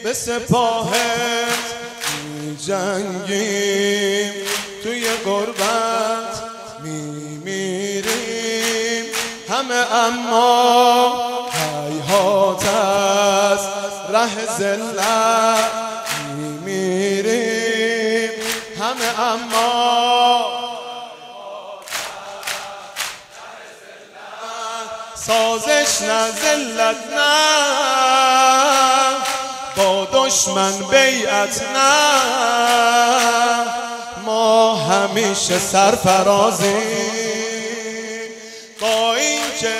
به سپاهت می جنگیم، توی غربت میمیریم همه، اما هیهات از ره ذلت میمیریم همه، اما سازش نه ذلت نه، با دشمن بیعت نه، ما همیشه سرفرازیم با این که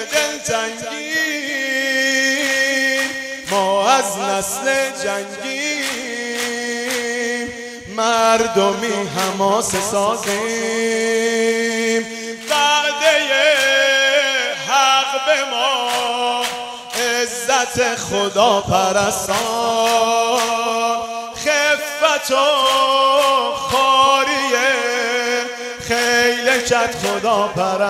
دلتنگیم، ما از نسل جنگیم، مردمی حماسه سازیم، وعده حق به ما عزت خدا پرستان، خفت و خاریه خیل کت خدا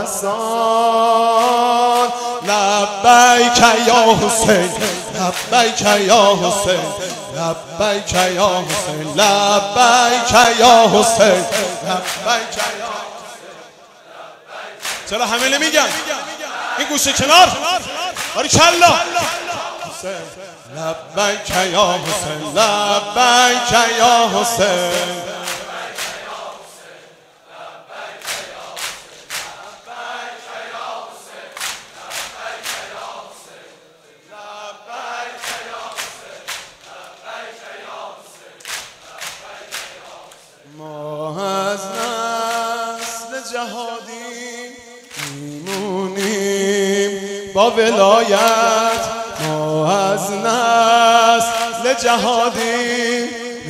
پرستان. لبیک یا حسین، لبیک یا حسین، لبیک یا حسین، لبیک یا حسین، لبیک یا حسین. چرا همه نمیگن؟ این گوشه کنار باریکلا. لبیک یا حسین، لبیک یا حسین، ما از نسل جهادی میمونیم با ولایت، ما از نسل جهادی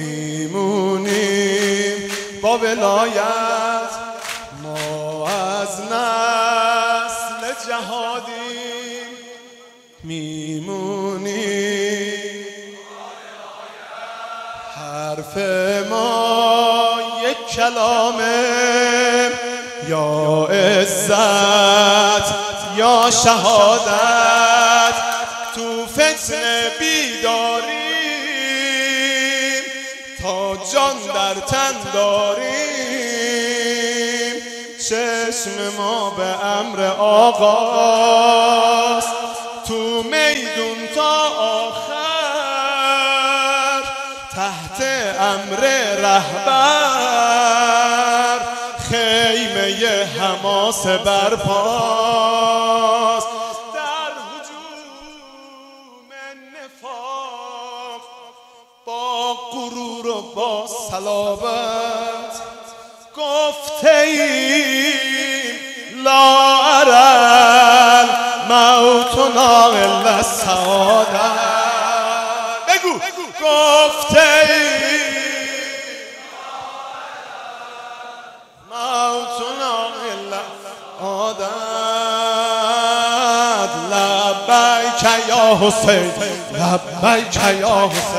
میمونیم با ولایت، ما از نسل جهادی میمونیم. حرف ما یک کلامه، یا عزت یا شهادت، تو فتنه بیداریم تا جان در تن داریم، چشم ما به امر آقاست تو میدون تا آخر، تحت امر رهبر خیمه حماس برپاست، در هجوم نفاق با غرور و با صلابت گفته ایم لا ارى الموت ناقل السعادة. بگو گفته ایم موت ناقل السعادة. لبیک یا حسین، لبیک یا حسین.